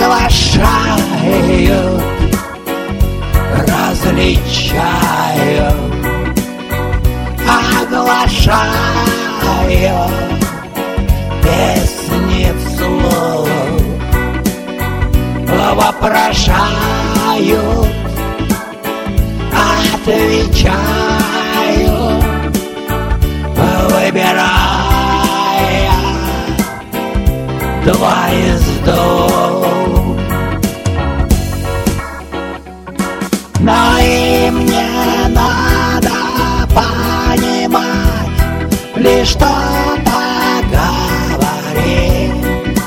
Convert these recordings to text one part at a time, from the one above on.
оглашают, различают, оглашают песни вслух, вопрошают, отвечают, выбирая два из двух. Но и мне надо понимать, лишь что-то говорит.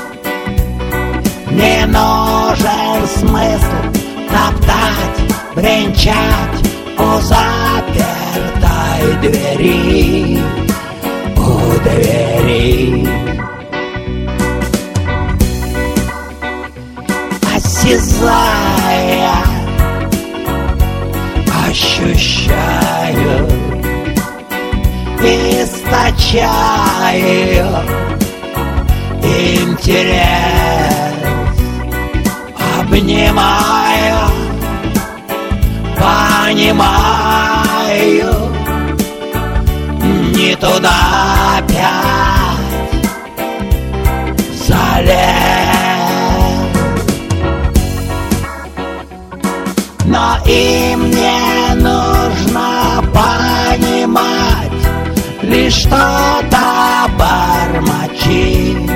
Не нужен смысл топтать, бренчать у запертой двери, у двери. Осязая, ощущаю, источаю интерес, обнимаю, понимаю, не туда опять залез. Но и мне нужно понимать, лишь что-то бормочит,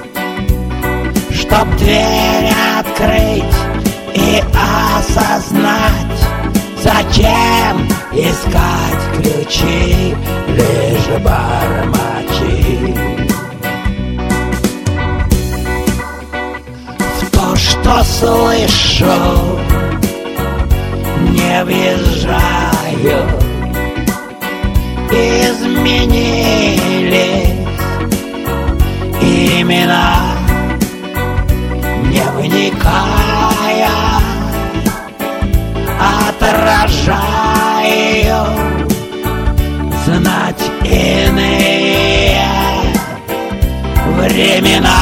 чтоб дверь открыть и осознать, зачем искать ключи, лишь бормочит. В то, что слышу, не въезжаю, изменились имена, не вникая, отражаю знать иные времена.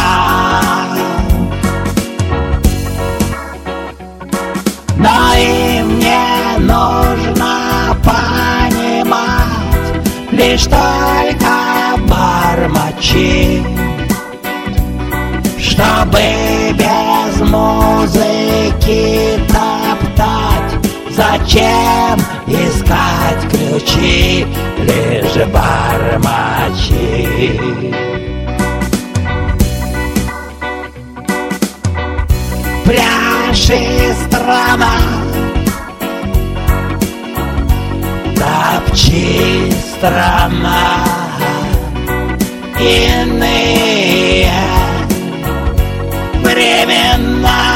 Но и мне нужно понимать, лишь только бормочи, чтобы без музыки топтать. Зачем искать ключи, лишь бормочи. Пляши, страна, топчи, страна, иные времена.